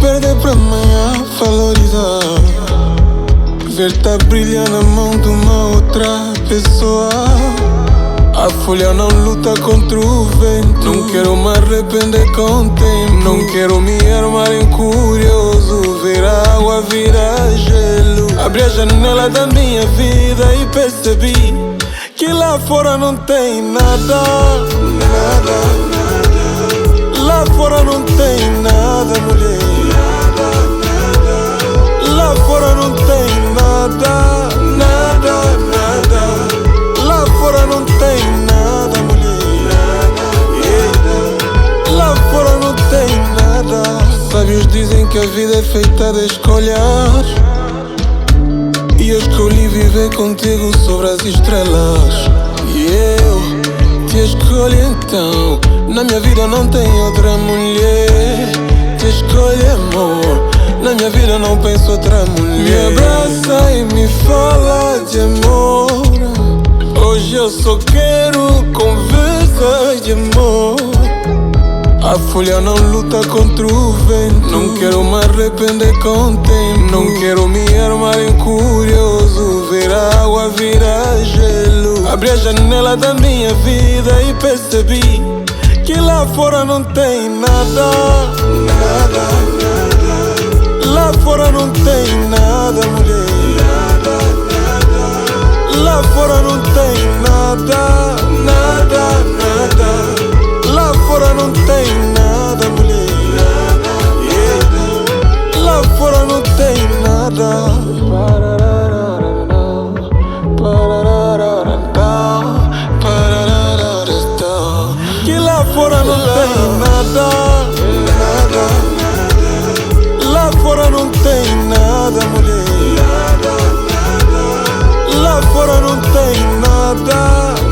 perder pra amanhã valorizar. Ver-te brilhar na mão de uma outra pessoa. A folha não luta contra o vento. Não quero me arrepender com o tempo. Não quero me armar em curioso. Ver a água virar gelo. Abri a janela da minha vida e percebi que lá fora não tem nada. Nada, nada. Lá fora não tem nada, mulher. Nada, nada. Lá fora não tem nada. Nada, nada. Lá fora não tem nada, mulher. Yeah. Lá fora não tem nada. Sábios dizem que a vida é feita de escolhas, e eu escolhi viver contigo sobre as estrelas. E eu te escolho então. Na minha vida não tem outra mulher. Te escolho, amor. Na minha vida não penso outra mulher. Me abraça e me fala de amor. Hoje eu só quero conversas de amor. A folha não luta contra o vento. Não quero me arrepender com o tempo. Não quero me armar em curioso. Ver a água virar gelo. Abri a janela da minha vida e percebi que lá fora não tem nada. Nada, nada. Lá fora não tem nada, mulher. Nada, nada. Lá fora não tem nada. Nada, nada. Lá fora não tem nada, mulher. Yeah. Lá fora não tem nada. Que lá fora não tem nada. Nada, nada. Lá fora não tem nada, mulher. Nada, nada. Lá fora não tem nada.